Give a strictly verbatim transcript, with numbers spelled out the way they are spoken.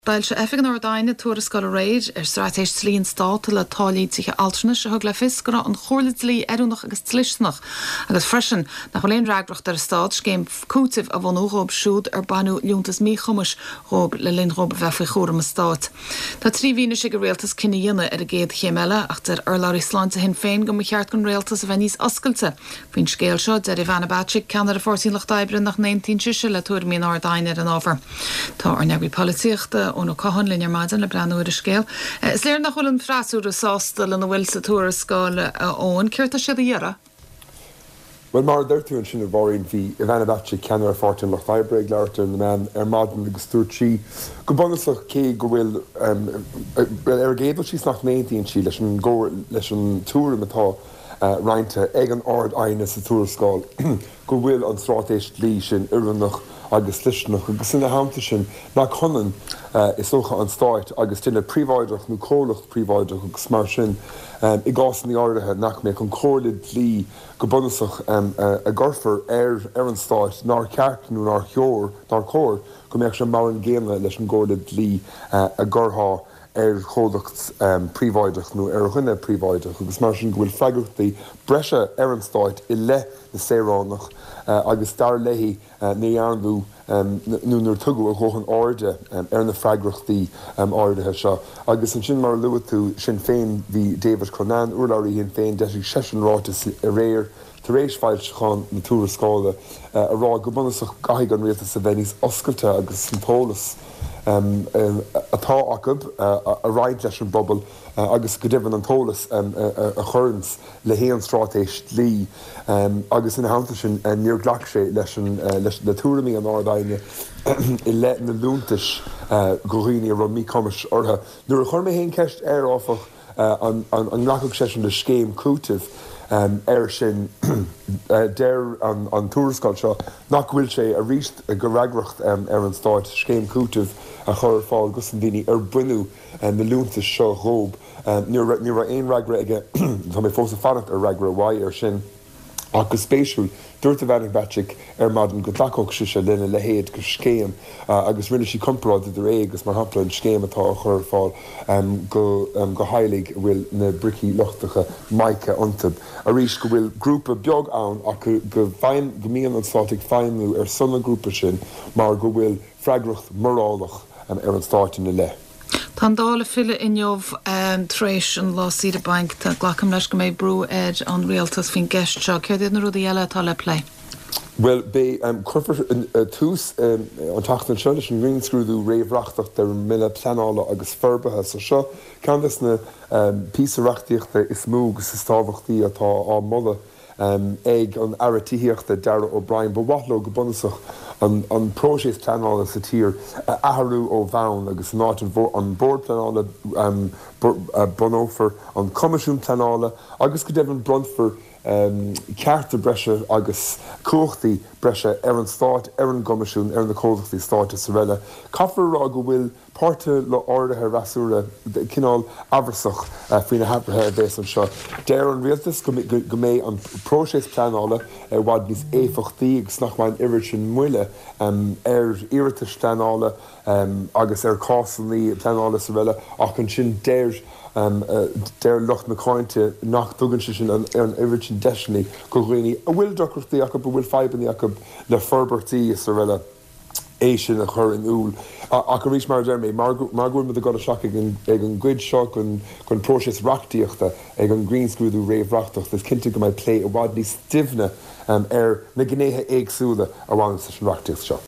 Bail se effigan ar daine tuaras go réid ar stratéis slíon státa le tálaí sich altna se thug le fiscara an chorlid lí erúnach agus tlisnach agus freisin nach choléon raagracht ar stad céim cútih a bhán órób siúd ar banú liúntas mí chumas rób le linrób bhefa chóram a stát. Tá trí vína sig go réaltas cinna dhéine ar a géad chéile ach tar ar láir Islánta hin féin go cheart gon réaltas a bheith níos oscailte. Bhín scéal seo de Ivana Bacic ceannar a fórtílach daibrin nach nineteen siise le tuair míon ar daine an ábhar. Tá ar nebí políochta ó nó cahan linnear maidin le breanúir a scéal. Is léir nach chuil an frasúr a sástal an bhfuil sa túra scáil ón, ceirta siad a dhearra? Well, mar d'irtún sin a bhórín bhí Ivana Bacic ceannar a fórtín lech daibrig leirtar na man ar maidin agus dúirtí go bunasach cé go bhfuil ar géadú síos nach nineteen sí leis an leis an túra atá reinte ag an ard aine sa túra scáil go bhfuil an strátéis lí sin ireannach agus lisnach agus ina háanta sin na chunan is socha an stáit agus tinna príomháideach nó cólacht príomháideach agus mar sin i gás ní áirithe nach mé chun cóirlid lí go bunasach a ggurfar ar ar an stáit nar ceart nó nar cheor nar cóir go mbeadh sin mar an géana leis an gcóirlid lí a gcurthá ar chólacht príomháideach nó ar chuine príomháideach agus mar sin go bhfuil freigirtaí breise ar an stáit i le na séránach agus dar léhí ní anú nó nuair tugu a chóchan áirde ar na freigirtaí áirithe seo. Agus an sin mar luú tú sin féin bhí David Cronan uirlairí hín féin de sesin rátas a réir tar rééis fáilteán na túra scála a rá go bunasach gaigh an réaltas sa bheith oscailte agus sympólas atá acab a ráid leis an bobbal agus go dibhann an tólas a churns le héan strátéis lí agus ina háanta sin níor ghlach sé leis le túramí an ádaine i le na lúntais go rií a ron mí cumas ortha. Nuair a chur mé héon ceist ar áfach an ghlachach sé sin le scéim cútih ar sin déir an túrascáil seo nach bhfuil sé a ríist go reagracht ar an stáit scéim cútih a chur fáil gus an daoine ar buinú na lúntas seo rób. Ní ra aon reagra aige tá mé fós a fannacht ar reagra bhaid ar sin agus spéisiúil dúirt Ivana Bacic ar maidin go dlacóg si se lena le héad go scéim agus rinne sí compráid idir é agus mar hapla an scéim atá a chur fáil go go heilig bhfuil na bricí lochtacha maice antab. A rís go bhfuil grúpa beag ann ach go bhain go mííon an stáigh féinú ar sonna grúpa sin mar go bhfuil freigracht morálach ar an stáitin na le. Tá dála fille inneomh tréis an lásí a bank tá ghlacham leis go méid brú éid an réaltas fin gceist seo, céir iad na rudí eile atá le play? Well, bé chuirfar túús an tatan seo leis an ringscrúdú réomhreachtach ar mille pleanála agus ferbathe sa seo ceantas na písareachtaíochta is mú agus is tábhachtaí atá á molla ag an airtííochta Dara O'Brien, ba wathló go bunasach an próséis pleanála sa tír aharú ó bhain agus náit an bord pleanála bunófar an comisiún pleanála agus go dibh an brunfar cearta breise agus cuachtaí breise ar an stáit ar an gomisiún ar na códachtaí stáit sa réile. Caithfar rá go bhfuil páirte le áirithe rasúra cinál abharsach faoina haprathe a bheits an seo. Déir an rialtas go mé an próséis pleanála ar bhaid níos éfachtaí agus nach bhain iiri sin muile ar iiritas pleanála agus ar cásannaí pleanála sa réile ach an sin déir déir lucht na cáinte nach tugann sin an iiri sin deisinaí go ghoinní a bhfuil docrachtaí ach bhfuil feibanní ach le forbartaí sa réile é sin a chur in úl. A go rís mar dermé mar gúil me a go seach ag an gcuid seo chun próséis reachtaíochta ag an greenscrúdú réomhreachtach is cinnte go mbeidh lé a bhád níos stimne ar na gnéthe éagsúla a bhain sa sin reachtaíocht seo.